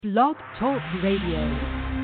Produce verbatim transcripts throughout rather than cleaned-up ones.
Blog Talk Radio.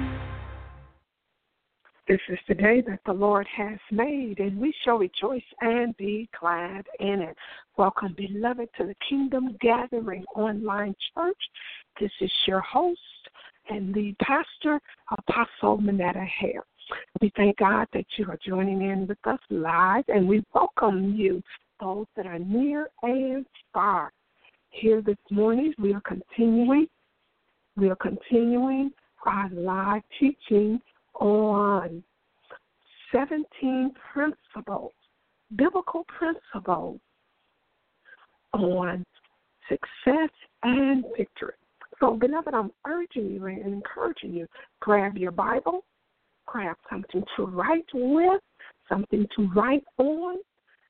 This is the day that the Lord has made, and we shall rejoice and be glad in it. Welcome, beloved, to the Kingdom Gathering Online Church. This is your host and the pastor, Apostle Manetta Hare. We thank God that you are joining in with us live, and we welcome you, those that are near and far. Here this morning, we are continuing We are continuing our live teaching on seventeen principles, biblical principles on success and victory. So, beloved, I'm urging you and encouraging you, grab your Bible, grab something to write with, something to write on,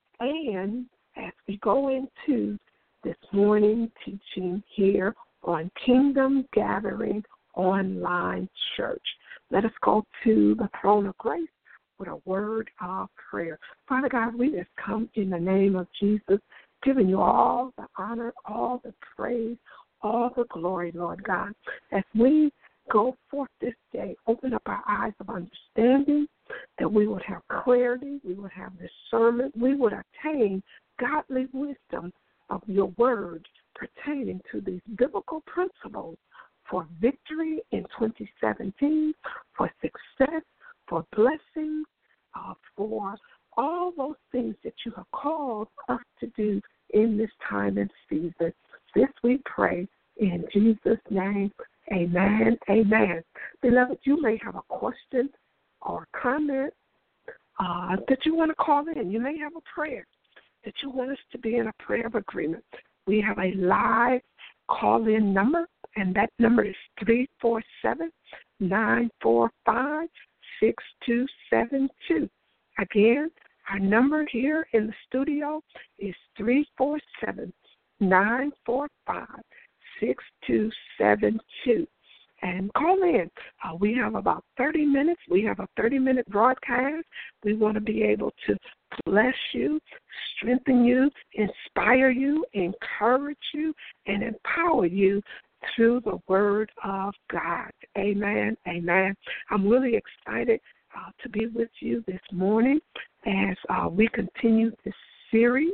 and as we go into this morning teaching here on Kingdom Gathering Online Church, let us go to the throne of grace with a word of prayer. Father God, we just come in the name of Jesus, giving you all the honor, all the praise, all the glory, Lord God. As we go forth this day, open up our eyes of understanding, that we would have clarity, we would have discernment, we would attain godly wisdom of your word pertaining to these biblical principles for victory in twenty seventeen, for success, for blessings, uh, for all those things that you have called us to do in this time and season. This we pray in Jesus' name. Amen. Amen. Beloved, you may have a question or comment uh, that you want to call in. You may have a prayer that you want us to be in a prayer of agreement. We have a live call-in number, and that number is three four seven, nine four five, six two seven two. Again, our number here in the studio is three four seven, nine four five, six two seven two. And call in. Uh, we have about thirty minutes. We have a thirty-minute broadcast. We want to be able to bless you, strengthen you, inspire you, encourage you, and empower you through the Word of God. Amen. Amen. I'm really excited uh, to be with you this morning as uh, we continue this series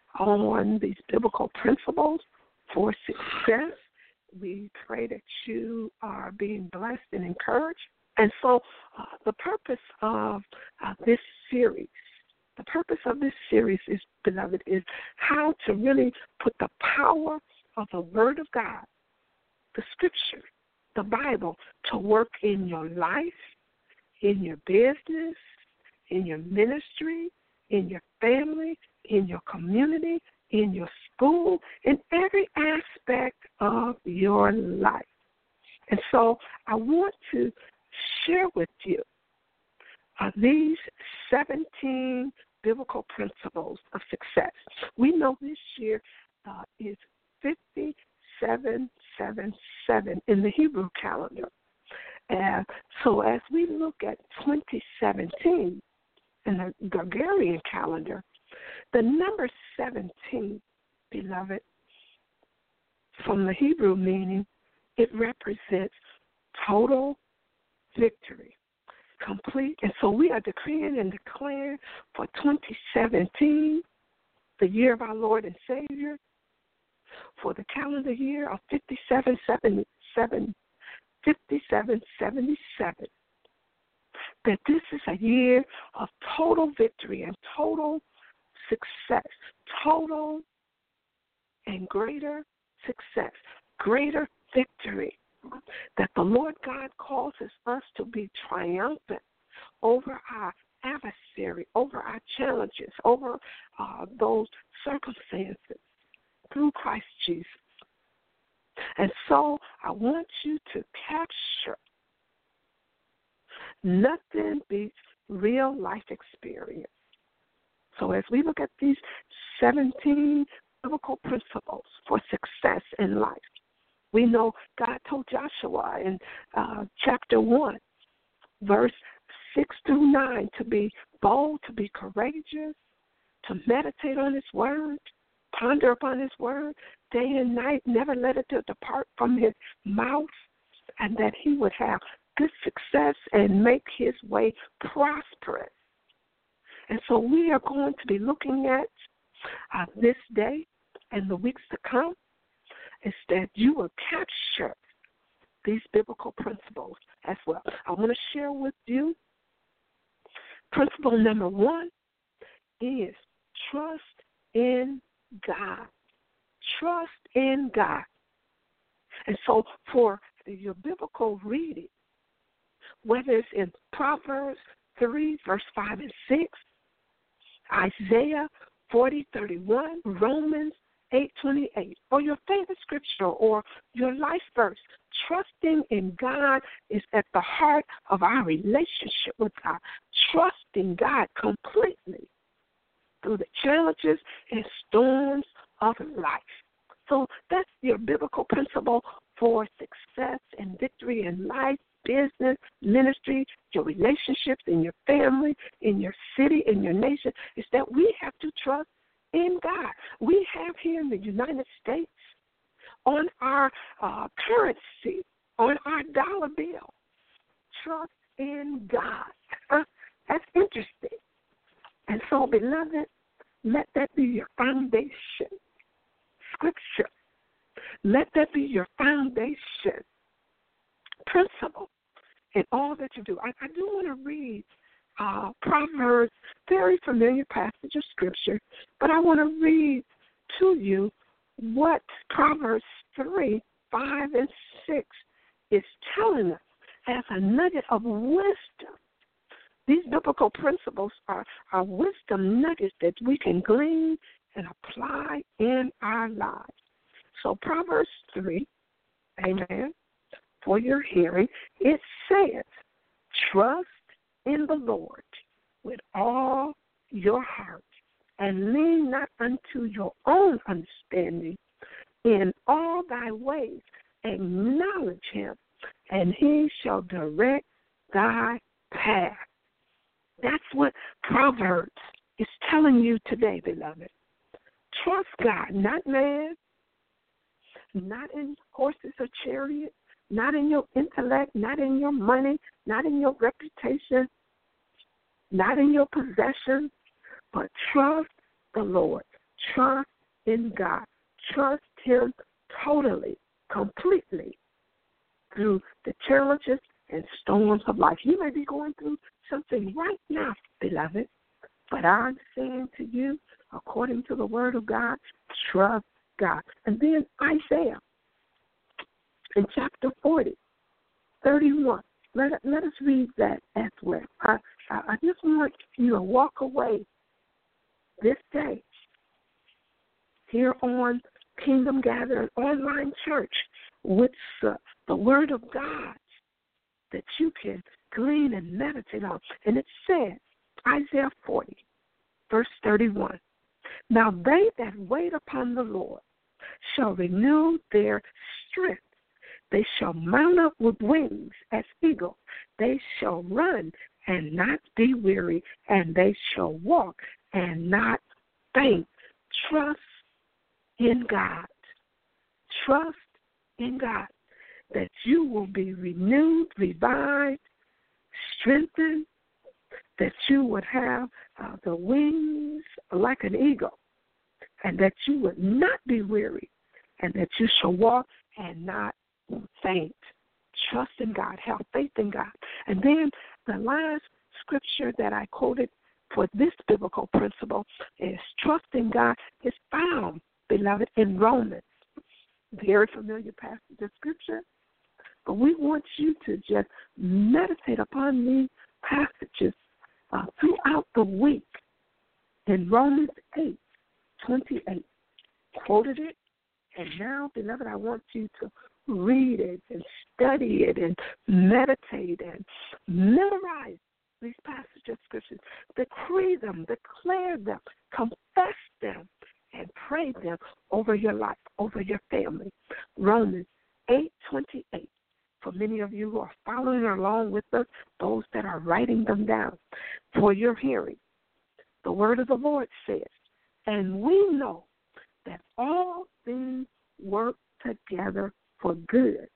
on these biblical principles for success. We pray that you are being blessed and encouraged. And so uh, the purpose of uh, this series, the purpose of this series is, beloved, is how to really put the power of the Word of God, the Scripture, the Bible, to work in your life, in your business, in your ministry, in your family, in your community, in your school, in every aspect of your life. And so I want to share with you uh, these seventeen biblical principles of success. We know this year uh, is fifty-seven seventy-seven in the Hebrew calendar. And so as we look at twenty seventeen in the Gregorian calendar, the number seventeen, beloved, from the Hebrew meaning, it represents total victory, complete. And so we are decreeing and declaring for twenty seventeen, the year of our Lord and Savior, for the calendar year of fifty-seven seventy-seven, fifty-seven seventy-seven, that this is a year of total victory and total success, total and greater success, greater victory, that the Lord God causes us to be triumphant over our adversary, over our challenges, over uh, those circumstances through Christ Jesus. And so I want you to capture nothing beats real life experience. So as we look at these seventeen biblical principles for success in life, we know God told Joshua in uh, chapter one, verse six through nine, to be bold, to be courageous, to meditate on his word, ponder upon his word day and night, never let it depart from his mouth, and that he would have good success and make his way prosperous. And so we are going to be looking at uh, this day and the weeks to come is that you will capture these biblical principles as well. I want to share with you principle number one is trust in God. Trust in God. And so for your biblical reading, whether it's in Proverbs three, verse five and six, Isaiah forty, thirty-one, Romans eight, twenty-eight, or your favorite scripture or your life verse, trusting in God is at the heart of our relationship with God. Trusting God completely through the challenges and storms of life. So that's your biblical principle for success and victory in life, business, ministry, your relationships, in your family, in your city, in your nation, is that we have to trust in God. We have here in the United States on our uh, currency, on our dollar bill, trust in God. Uh, that's interesting. And so, beloved, let that be your foundation scripture. Let that be your foundation principle in all that you do. I, I do want to read uh, Proverbs, very familiar passage of scripture, but I want to read to you what Proverbs three, five, and six is telling us as a nugget of wisdom. These biblical principles are, are wisdom nuggets that we can glean and apply in our lives. So Proverbs three, amen, for your hearing, it says, trust in the Lord with all your heart and lean not unto your own understanding. In all thy ways acknowledge him, and he shall direct thy path. That's what Proverbs is telling you today, beloved. Trust God, not man, not in horses or chariots, not in your intellect, not in your money, not in your reputation, not in your possessions, but trust the Lord. Trust in God. Trust him totally, completely through the challenges and storms of life. You may be going through something right now, beloved, but I'm saying to you, according to the word of God, trust God. And then Isaiah in chapter forty, thirty-one. Let, let us read that as well. I, I, I just want you to walk away this day here on Kingdom Gathering Online Church with uh, the word of God that you can glean and meditate on. And it says, Isaiah forty, verse thirty-one, now they that wait upon the Lord shall renew their strength. They shall mount up with wings as eagles. They shall run and not be weary, and they shall walk and not faint. Trust in God. Trust in God that you will be renewed, revived, strengthened, that you would have uh, the wings like an eagle, and that you would not be weary, and that you shall walk and not faint. Trust in God. Have faith in God. And then the last scripture that I quoted for this biblical principle is trust in God is found, beloved, in Romans. Very familiar passage of scripture. But we want you to just meditate upon these passages uh, throughout the week. In Romans eight, twenty-eight, quoted it. And now, beloved, I want you to read it and study it and meditate and memorize these passages of scriptures. Decree them, declare them, confess them, and pray them over your life, over your family. Romans eight twenty-eight. For many of you who are following along with us, those that are writing them down for your hearing, the word of the Lord says, and we know that all things work together for good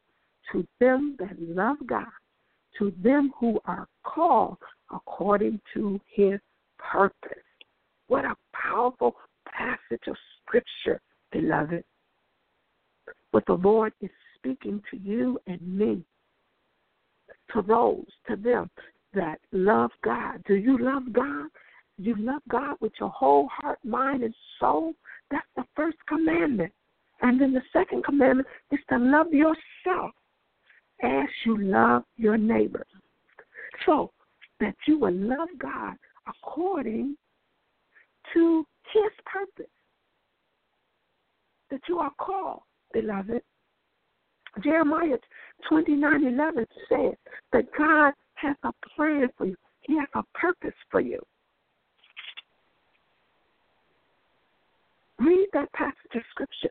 to them that love God, to them who are called according to his purpose. What a powerful passage of Scripture, beloved. What the Lord is speaking to you and me, to those, to them that love God. Do you love God? You love God with your whole heart, mind, and soul? That's the first commandment. And then the second commandment is to love yourself as you love your neighbor. So that you will love God according to his purpose, that you are called, beloved. Jeremiah twenty-nine eleven says that God has a plan for you. He has a purpose for you. Read that passage of Scripture.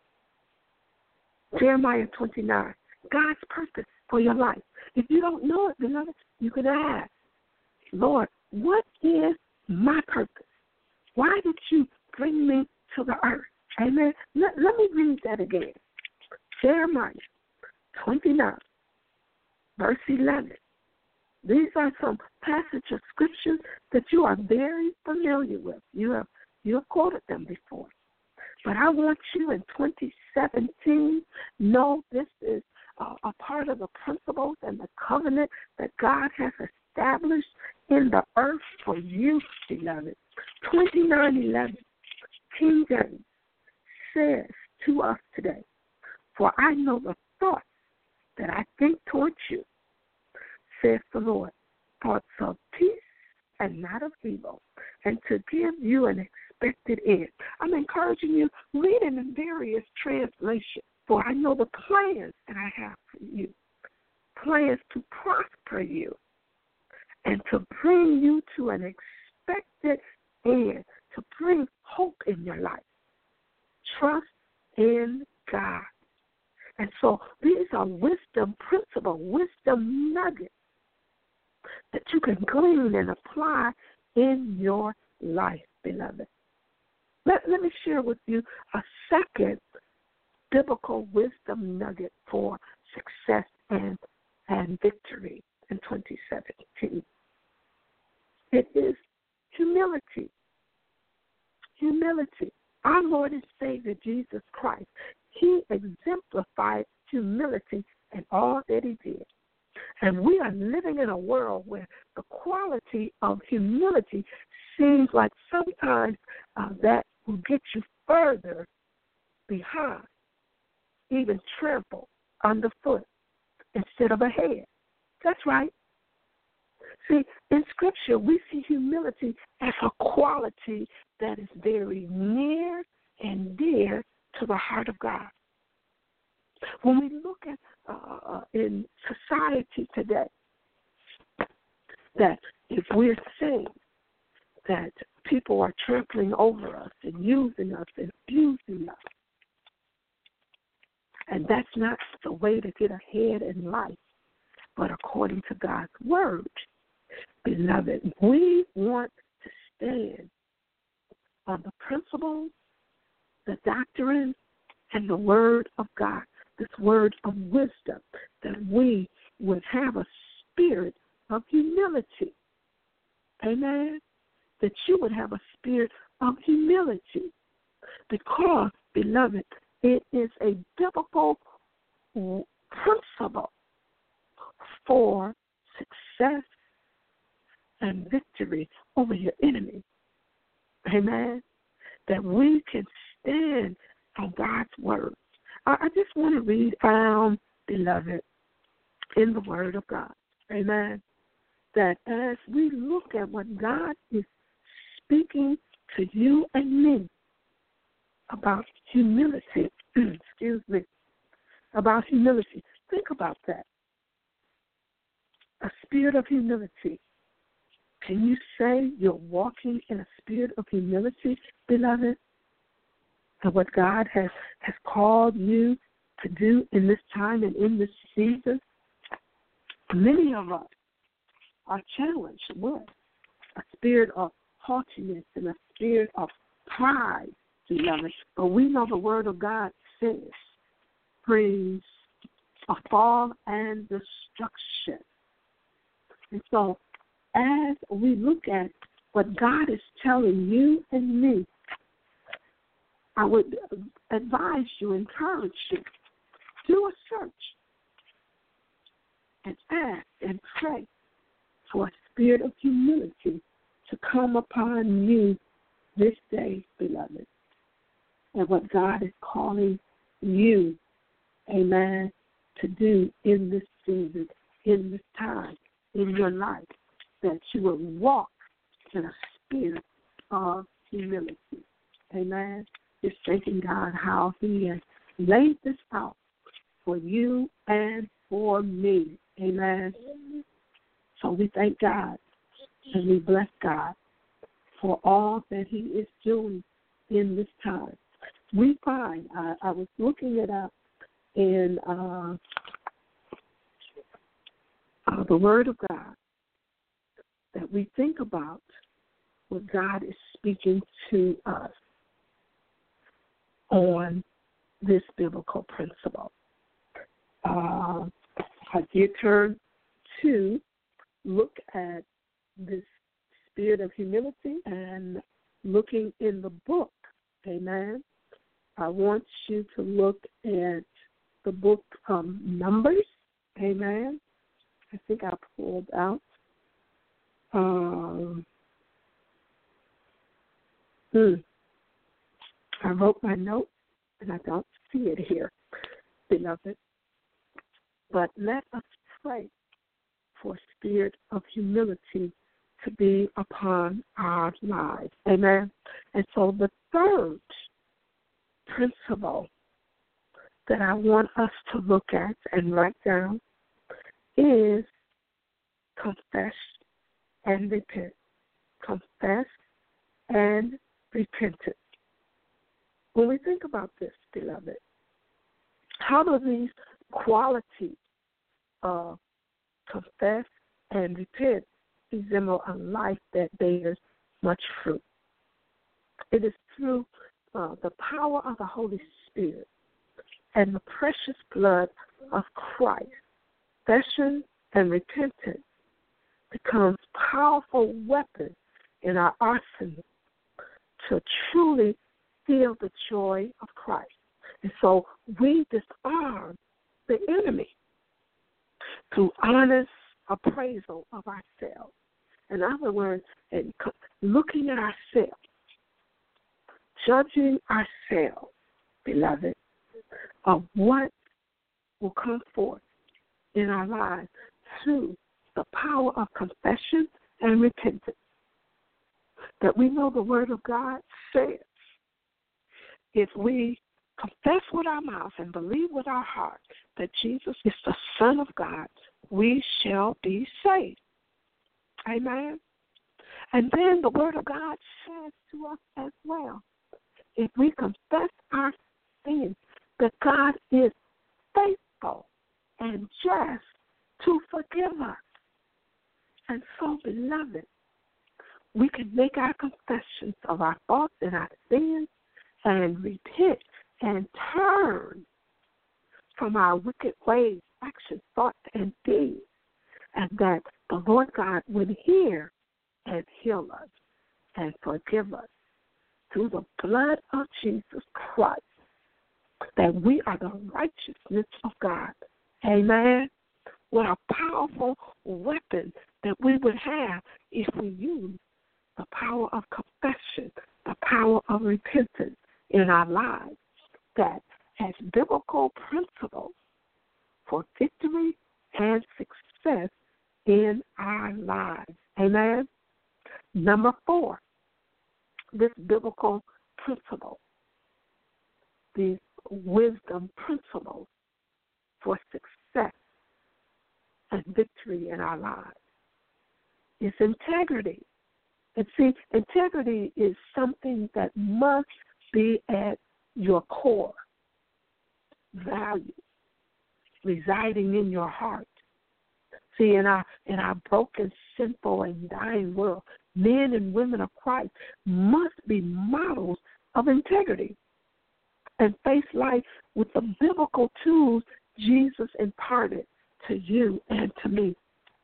Jeremiah twenty-nine, God's purpose for your life. If you don't know it, beloved, you can ask, Lord, what is my purpose? Why did you bring me to the earth? Amen. Let, let me read that again. Jeremiah twenty-nine, verse eleven. These are some passages of Scripture that you are very familiar with. You have you have quoted them before. But I want you in twenty seventeen, know this is uh, a part of the principles and the covenant that God has established in the earth for you, beloved. twenty-nine eleven, King James says to us today, for I know the thoughts that I think towards you, says the Lord, thoughts of peace and not of evil, and to give you an expected end. I'm encouraging you, read it in various translations, for I know the plans that I have for you, plans to prosper you and to bring you to an expected end, to bring hope in your life. Trust in God. And so these are wisdom principles, wisdom nuggets that you can glean and apply in your life, beloved. Let, let me share with you a second biblical wisdom nugget for success and, and victory in twenty seventeen. It is humility. Humility. Our Lord and Savior, Jesus Christ, he exemplified humility in all that he did. And we are living in a world where the quality of humility seems like sometimes uh, that will get you further behind, even trample underfoot instead of ahead. That's right. See, in Scripture, we see humility as a quality that is very near and dear to the heart of God. When we look at uh, in society today, that if we're saying that people are trampling over us and using us and abusing us, and that's not the way to get ahead in life, but according to God's word, beloved, we want to stand on the principles, the doctrine, and the word of God, this word of wisdom, that we would have a spirit of humility. Amen? That you would have a spirit of humility. Because, beloved, it is a biblical principle for success and victory over your enemy. Amen? That we can stand on God's word. I, I just want to read down, beloved, in the word of God. Amen? That as we look at what God is speaking to you and me about humility, excuse me, about humility, think about that. A spirit of humility. Can you say you're walking in a spirit of humility, beloved? And what God has, has called you to do in this time and in this season? Many of us are challenged with a spirit of haughtiness and a spirit of pride, beloved. But we know the word of God says, praise of fall and destruction. And so as we look at what God is telling you and me, I would advise you, encourage you, do a search and ask and pray for a spirit of humility to come upon you this day, beloved, and what God is calling you, amen, to do in this season, in this time, in your life, that you will walk in a spirit of humility. Amen. Just thanking God how He has laid this out for you and for me. Amen. So we thank God and we bless God for all that He is doing in this time. We find, I, I was looking it up in uh, uh, the Word of God, that we think about what God is speaking to us on this biblical principle. Uh, I did turn to look at this spirit of humility and looking in the book, amen. I want you to look at the book um, Numbers, amen. I think I pulled out. Um, hmm. I wrote my note, and I don't see it here, beloved. But let us pray for a spirit of humility to be upon our lives. Amen. And so the third principle that I want us to look at and write down is confess and repent. Confess and repentance. When we think about this, beloved, how do these qualities of confess and repent resemble a life that bears much fruit? It is through uh, the power of the Holy Spirit and the precious blood of Christ. Confession and repentance becomes powerful weapons in our arsenal to truly feel the joy of Christ. And so we disarm the enemy through honest appraisal of ourselves. In other words, in looking at ourselves, judging ourselves, beloved, of what will come forth in our lives through the power of confession and repentance. That we know the Word of God says, if we confess with our mouth and believe with our heart that Jesus is the Son of God, we shall be saved. Amen. And then the Word of God says to us as well, if we confess our sins, that God is faithful and just to forgive us. And so, beloved, we can make our confessions of our faults and our sins and repent and turn from our wicked ways, actions, thoughts, and deeds, and that the Lord God would hear and heal us and forgive us through the blood of Jesus Christ, that we are the righteousness of God. Amen. What a powerful weapon that we would have if we use the power of confession, the power of repentance in our lives, that as biblical principles for victory and success in our lives. Amen. Number four, this biblical principle, these wisdom principles for success and victory in our lives, is integrity. And see, integrity is something that must be at your core value, residing in your heart. See, in our in our broken, sinful, and dying world, men and women of Christ must be models of integrity and face life with the biblical tools Jesus imparted to you and to me.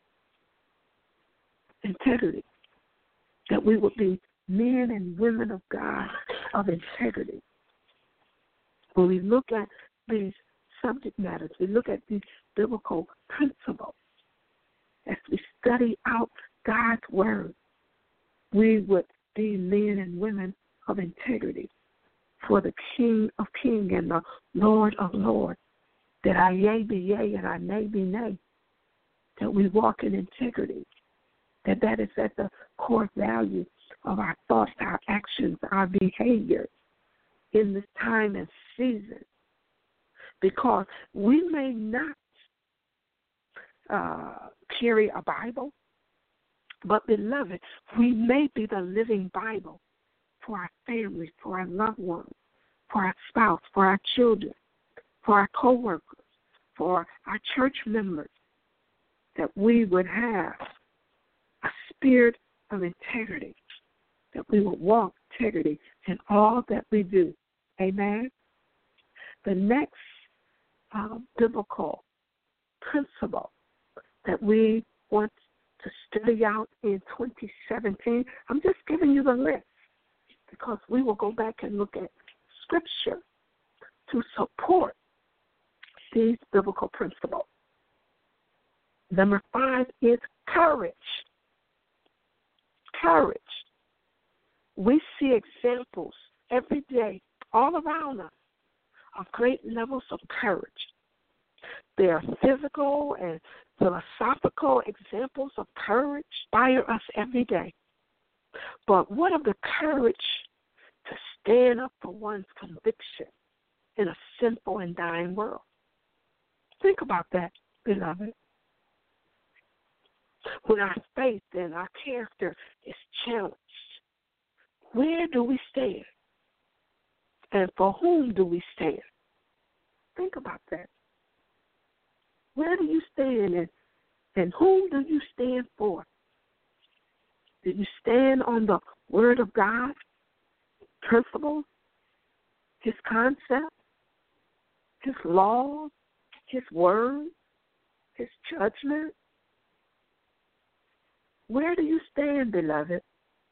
Integrity. That we would be men and women of God of integrity. When we look at these subject matters, we look at these biblical principles, as we study out God's word, we would be men and women of integrity for the King of kings and the Lord of lords, that our yea be yea and our nay be nay, that we walk in integrity, that that is at the core value of our thoughts, our actions, our behavior in this time and season. Because we may not uh, carry a Bible, but, beloved, we may be the living Bible for our families, for our loved ones, for our spouse, for our children, for our co-workers, for our church members, that we would have a spirit of integrity, that we would walk integrity in all that we do. Amen? The next uh, biblical principle that we want to study out in twenty seventeen, I'm just giving you the list because we will go back and look at Scripture to support these biblical principles. Number five is courage. Courage. We see examples every day all around us of great levels of courage. There are physical and philosophical examples of courage inspire us every day. But what of the courage to stand up for one's conviction in a sinful and dying world? Think about that, beloved. When our faith and our character is challenged, where do we stand? And for whom do we stand? Think about that. Where do you stand and, and whom do you stand for? Do you stand on the Word of God, principles, His concept, His laws, His word, His judgment? Where do you stand, beloved?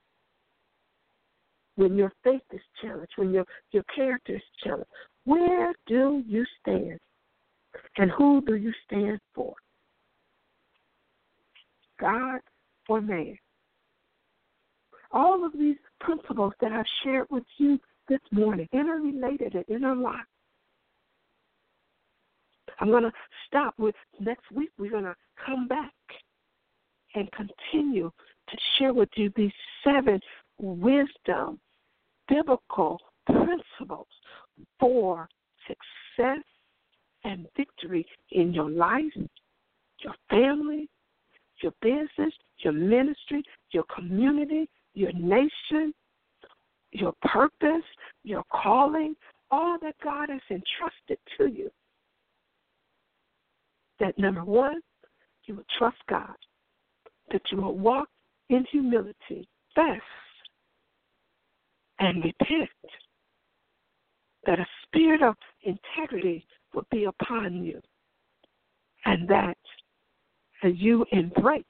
When your faith is challenged, when your, your character is challenged, where do you stand? And who do you stand for? God or man? All of these principles that I've shared with you this morning, interrelated and interlocked. I'm going to stop with next week. We're going to come back and continue to share with you these seven wisdom, biblical principles for success and victory in your life, your family, your business, your ministry, your community, your nation, your purpose, your calling, all that God has entrusted to you. That number one, you will trust God, that you will walk in humility, fast, and repent, that a spirit of integrity will be upon you, and that as you embrace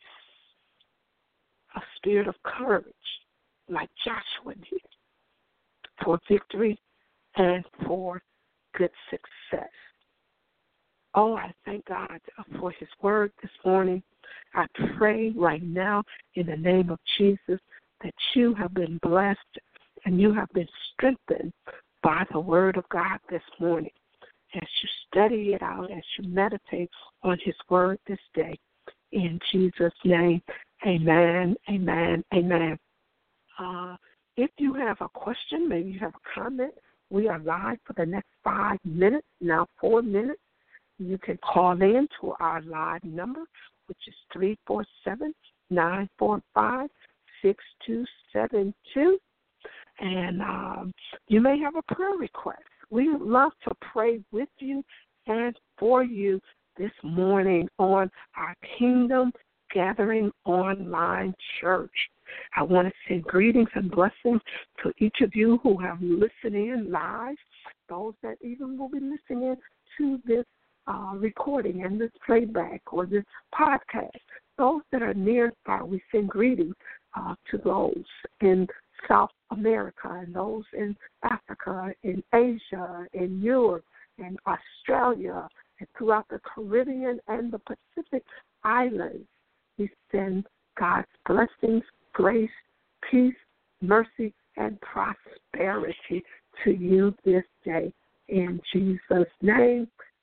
a spirit of courage like Joshua did for victory and for good success. Oh, I thank God for His word this morning. I pray right now in the name of Jesus that you have been blessed and you have been strengthened by the word of God this morning as you study it out, as you meditate on His word this day. In Jesus' name, amen, amen, amen. Uh, if you have a question, maybe you have a comment, we are live for the next five minutes, now four minutes. You can call in to our live number, which is three four seven, nine four five, six two seven two. And um, you may have a prayer request. We would love to pray with you and for you this morning on our Kingdom Gathering Online Church. I want to send greetings and blessings to each of you who have listened in live, those that even will be listening in to this uh, recording and this playback or this podcast, those that are near and far, we send greetings uh, to those in South America and those in Africa, in Asia, in Europe, in Australia, and throughout the Caribbean and the Pacific Islands. We send God's blessings, grace, peace, mercy, and prosperity to you this day. In Jesus' name,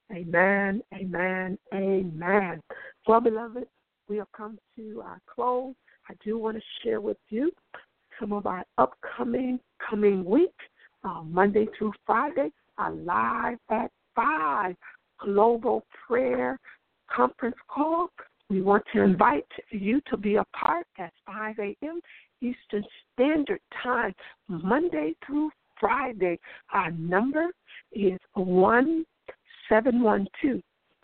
amen, amen, amen. Well, beloved, we have come to our close. I do want to share with you some of our upcoming coming week, uh, Monday through Friday, are live at five Global Prayer Conference Call. We want to invite you to be a part at five a.m. Eastern Standard Time, Monday through Friday. Our number is one seven one two,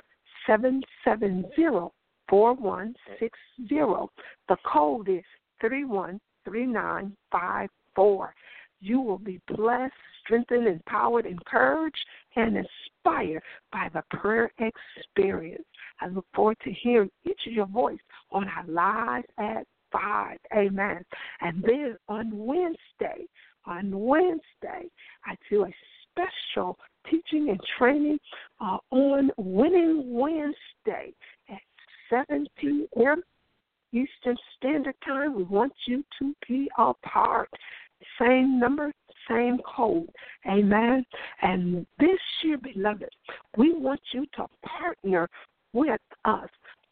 seven seven zero, four one six zero. The code is three one three nine five four. You will be blessed, strengthened, empowered, encouraged, and inspired by the prayer experience. I look forward to hearing each of your voice on our live at five. Amen. And then on Wednesday, on Wednesday, I do a special teaching and training uh, on Winning Wednesday at seven p.m. Eastern Standard Time. We want you to be a part. Same number, same code. Amen. And this year, beloved, we want you to partner with us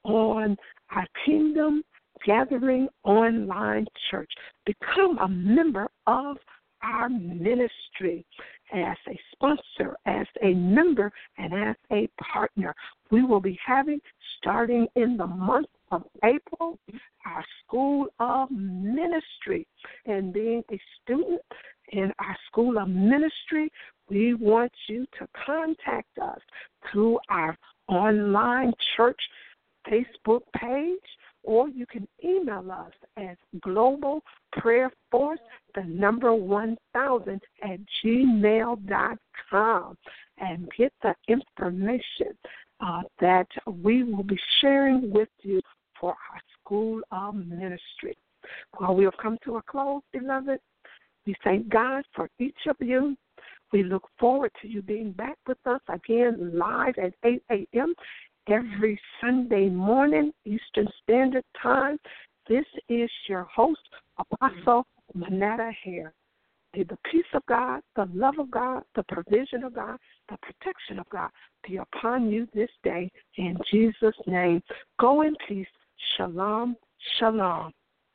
on our Kingdom Gathering Online Church. Become a member of our ministry as a sponsor, as a member, and as a partner. We will be having, starting in the month of April, our School of Ministry. And being a student in our School of Ministry, we want you to contact us through our online church Facebook page, or you can email us at Global Prayer Force, the number one thousand at gmail dot com, and get the information uh, that we will be sharing with you for our School of Ministry. While we have come to a close, beloved, we thank God for each of you. We look forward to you being back with us again live at eight a.m. every Sunday morning, Eastern Standard Time. This is your host, Apostle Manetta Hare. May the peace of God, the love of God, the provision of God, the protection of God be upon you this day. In Jesus' name, go in peace. Shalom, shalom.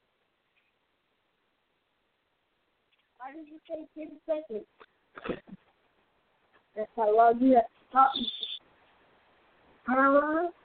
Why did you say ten seconds? That's how long you have to talk. All right.